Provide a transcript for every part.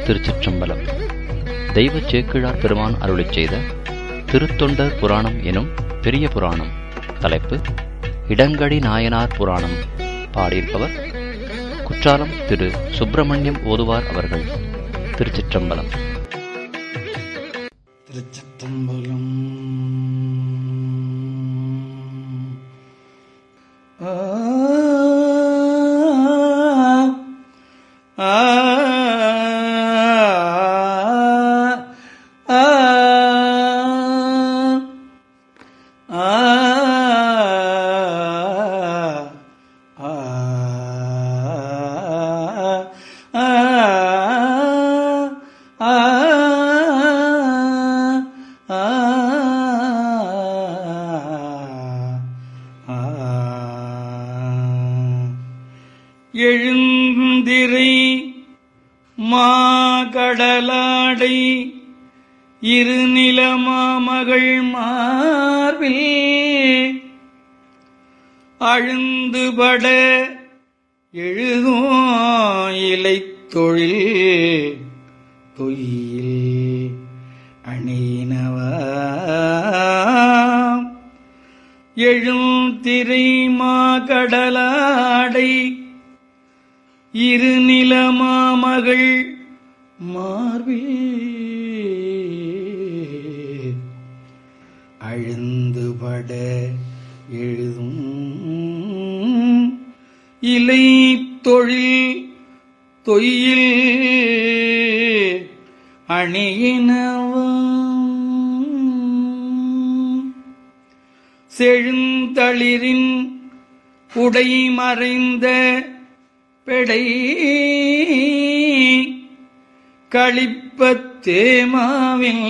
திருச்சிற்றம்பலம். தெய்வ சேக்கிழார் பெருமான் அருளிச் செய்த திருத்தொண்டர் புராணம் எனும் பெரிய புராணம். தலைப்பு இடங்கடி நாயனார் புராணம். பாடியிருப்பவர் குற்றாலம் திரு சுப்பிரமணியம் ஓதுவார் அவர்கள். திருச்சிற்றம்பலம். திருச்சிற்றம்பலம். எழுந்திரை மாகடலாடை இருநிலமாமகள் மார்பில் அழுந்துபட எழுதும் இலைத்தொழில் தொயில் அணினவா எழுந்திரை மாகடலாடை இருநிலமாமகள் மார்பில் அழுந்துபட எழுதும் இலை தொழில் தொயில் அணியினவம் செழுந்தளிரின் உடை மறைந்த பெடை களிப்பத்தேமாவில்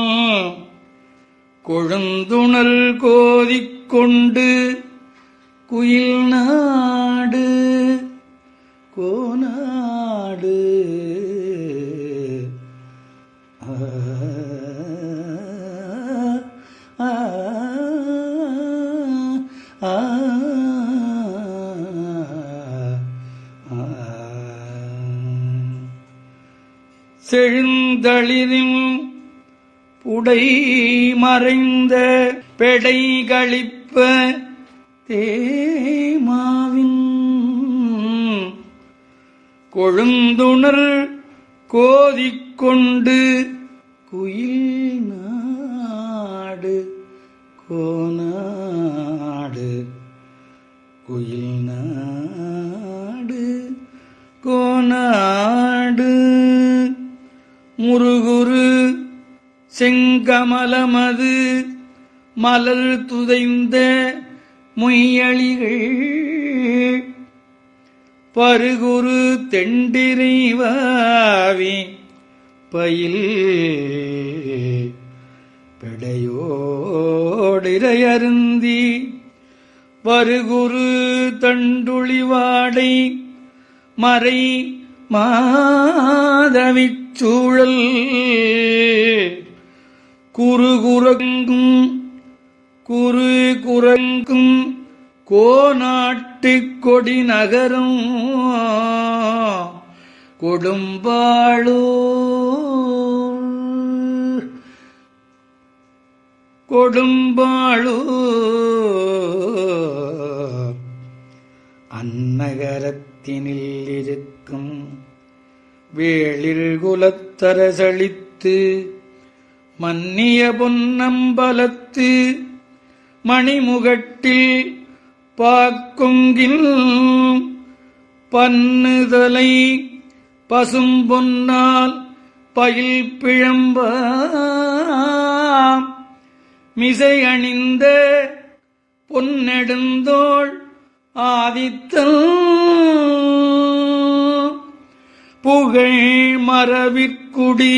கொழுந்துணல் கோதிக்கொண்டு குயில் நாடு கோநாடு செழுந்தளிரின் புடை மறைந்த பெடை களிப்ப தேமாவின் கொழுந்துணர் கோதிக்கொண்டு குயில் நாடு கோநாடு குயில் நாடு கோநாடு முருகுரு செங்கமலமது மலர் துதைந்த மொய்யளிகள் பருகுரு தெண்டிரைவாவி பயில் பெடையோடிரையருந்தி வருகுரு தண்டுளிவாடை மறை மாதவிச்சூழல் குறுகுறங்கும் குறு குரங்கும் கோநாட்டுக் கொடி நகரும் கொடும்பாளூர் அந்நகரத்தினில் இருக்கும் வேளிர் குலத்தரசளித்து மன்னிய பொன்னம்பலத்து மணிமுகட்டில் பாக்கொங்கில் பன்னுதலை பசும்பொன்னால் பயில் பிழம்ப மிசை அணிந்த பொன்னெடுந்தோள் ஆதித்தல் புகழ் மரபிற்குடி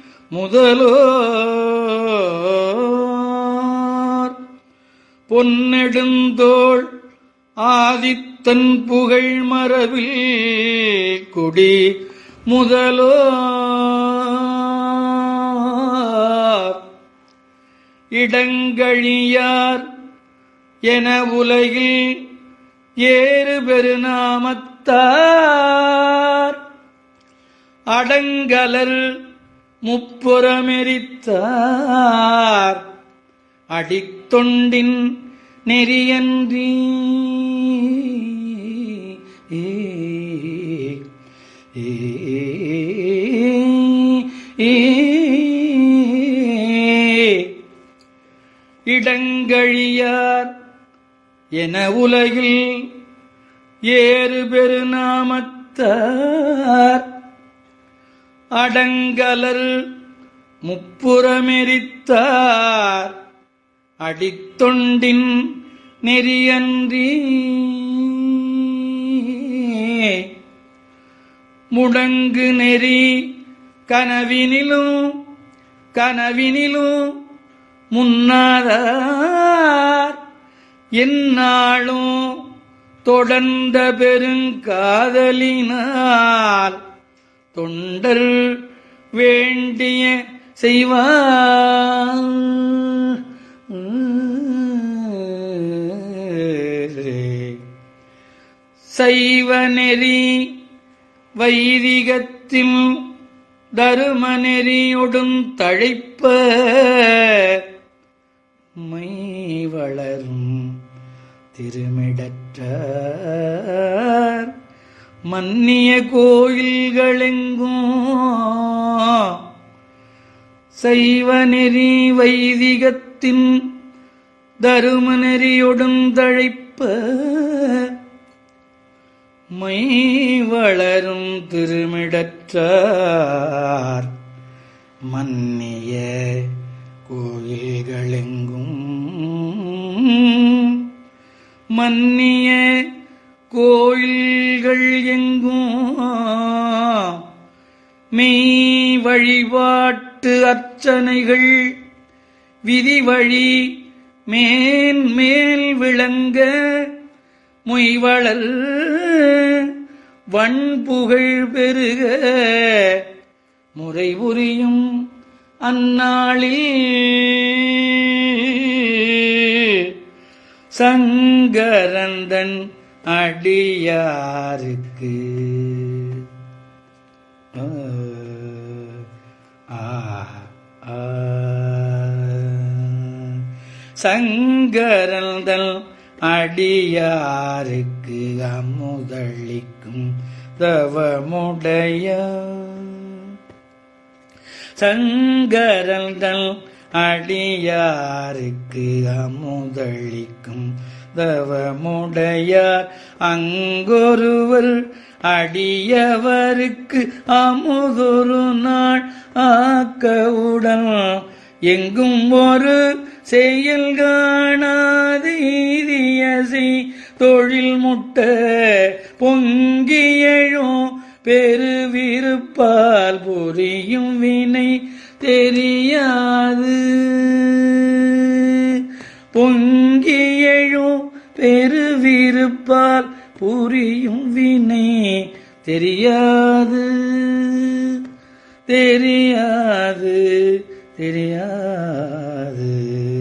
முதலோர் பொன்னெடுந்தோள் ஆதித்தன் புகழ் மரபில் குடி முதலோர் இடங்கழியார் என உலகில் ஏறு பெருநாமத்தார் அடங்கலர் முப்புறமெரித்தார் அடித்தொண்டின் நெறியன்றி இடங்கழியார் என உலகில் ஏறு பெருநாமத்தார் அடங்கலர் முப்புறமெரித்தார் அடித்தொண்டின் நெறியன்றி முடங்கு நெறி கனவினிலும் முன்னாதார் எந்நாளும் தொடர்ந்த பெருங்காதலினால் தொண்டர் வேண்டிய செய்வார். சைவ நெறி வைதிகத்தில் தரும நெறியொடும் தழைப்ப மை வளரும் திருமிடற்றார் மன்னிய கோயில்களெங்கும் சைவ நெறி வைதிகத்தின் தரும நெறியொடும் தழைப்ப மை வளரும் திருமிடற்றார் மன்னிய கோயில்களெங்கும் மன்னிய கோயில்கள் எங்கும் மெய் வழிபாட்டு அர்ச்சனைகள் விதி வழி மேன்மேல் விளங்க மொய்வளர் வண்புகழ் பெருக முறை புரியும் அந்நாளில் சங்கரந்தன் அடியாருக்கு சங்கரந்தன் அடியாருக்கு அமுதளிக்கும் தவமுடைய சங்கரந்தன் அடியாருக்கு அமுதளிக்கும் தவமுடையார் அங்கொருவர் அடியவருக்கு அமுதொரு நாள் ஆக்கவுடன் எங்கும் ஒரு செயல் காணாதீதியசை தொழில் முட்ட பொங்கியழும் பெருவிருப்பால் புரியும் வினை தெரியாது பொங்கியழும் பெருவிருப்பால் புரியும் வினை தெரியாது தெரியாது தெரியாது.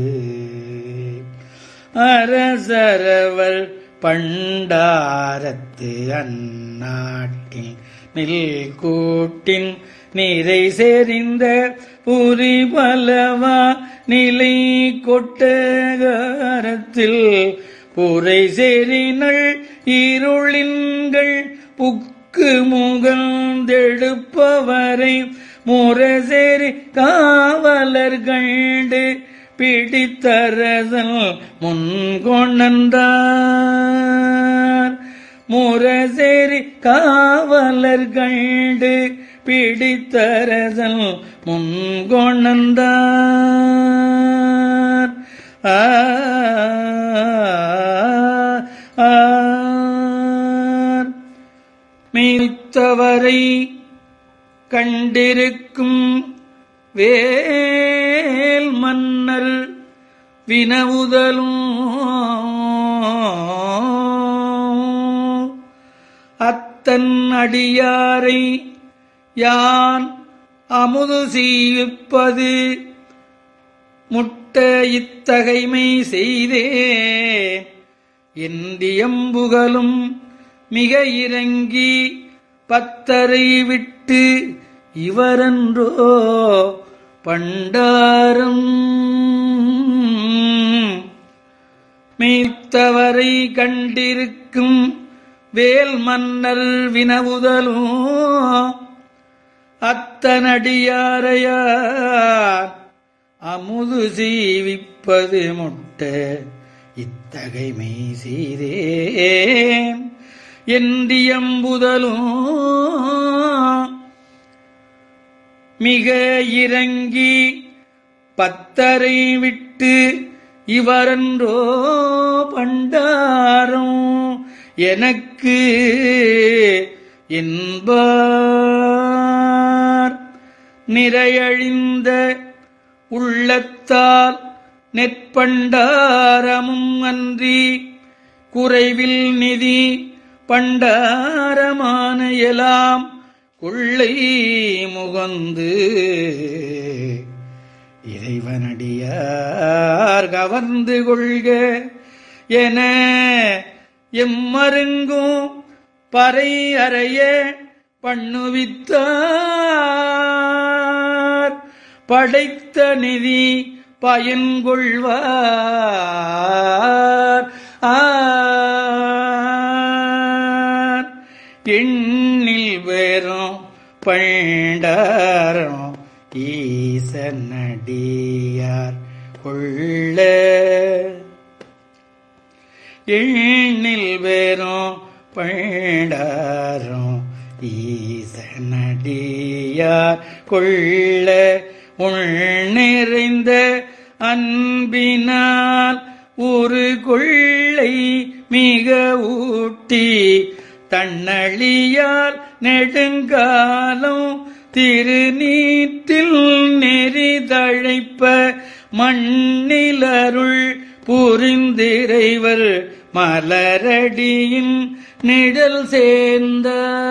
அரசரவர் பண்டாரத்து அந்நாட்டில் நெல் கூட்டின் நிறை செறிந்த புரி பலவா நிலை கொட்டகாரத்தில் புரை செறினள் இருளின்கள் புக்கு முகந்தெடுப்பவரை முரசேரி காவலர்கள்டு பிடித்தரசல் முன்கொணர்ந்தார். முரசேரி காவலர்கள்டு பிடித்தரசல் முன்கொணர்ந்தார். மெய்த்தவரை கண்டிருக்கும் வேல் மன்னர் வினவுதலும் அத்தன் அடியாரை யான் அமுது செய்விப்பது முட்ட இத்தகைமை செய்தே எந்தியம்புகளும் மிக இறங்கி பத்தரை விட்டு இவரன்றோ பண்டாரம் மீத்தவரை கண்டிருக்கும் வேல் மன்னர் வினவுதலும் அத்தனடியாரையார் அமுது செய்விப்பது முட்ட இத்தகைமை செய்தேன் என்றியம்புதலும் மிக இறங்கி பத்தரை விட்டு இவரன்றோ பண்டாரம் எனக்கு என்பார் நிறையழிந்த உள்ளத்தால் நெற்பண்டாரமும் அன்றி குறைவில் நிதி பண்டாரமான எலாம் கொள்ளை முகந்து இறைவனடியார் கவர்ந்து கொள்க என எம்மருங்கும் பறை அறைய பண்ணுவித்தார் படைத்த நிதி பயன்கொள்வார் எண்ணில் வேறும் பண்டாரம் ஈசனடியார் கொள்ள எண்ணில் வேறும் பண்டாரம் ஈசனடியார் கொள்ள உள் நிறைந்த அன்பினால் ஒரு கொள்ளை மிக ஊட்டி தன்னழியால் நெடுங்காலம் திருநீற்றில் நெறிதழைப்ப மண்ணிலருள் புரிந்திறைவர் மலரடியின் நிழல் சேர்ந்த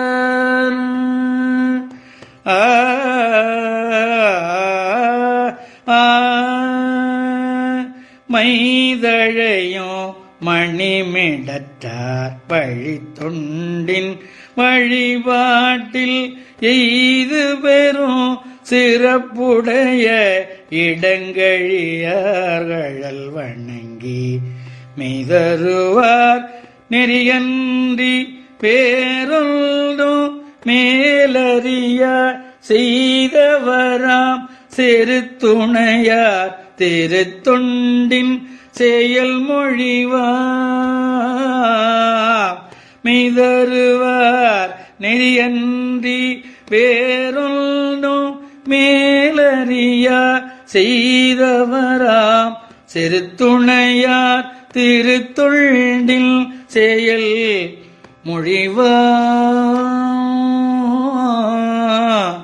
மைதழையும் மணிமிடற்றார் வழி தொண்டின் வழிபாட்டில் எய்து பெறும் சிறப்புடைய இடங்கழியார்கள் வணங்கி மெய்தருவார் நெறியன்றி பேரொல்டும் மேலறிய செய்தவராம் செருத்துணையார் திருத்தொண்டின் செயல் மொழிவார் மெய்தருவார் நெறியன்றி வேறொன்றும் மேலறிய செய்தவராம் செருத்துணையார் திருத்தொண்டில் செயல் மொழிவார்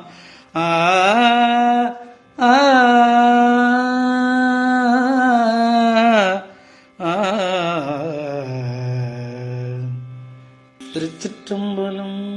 திருச்சிற்றம்பலம்.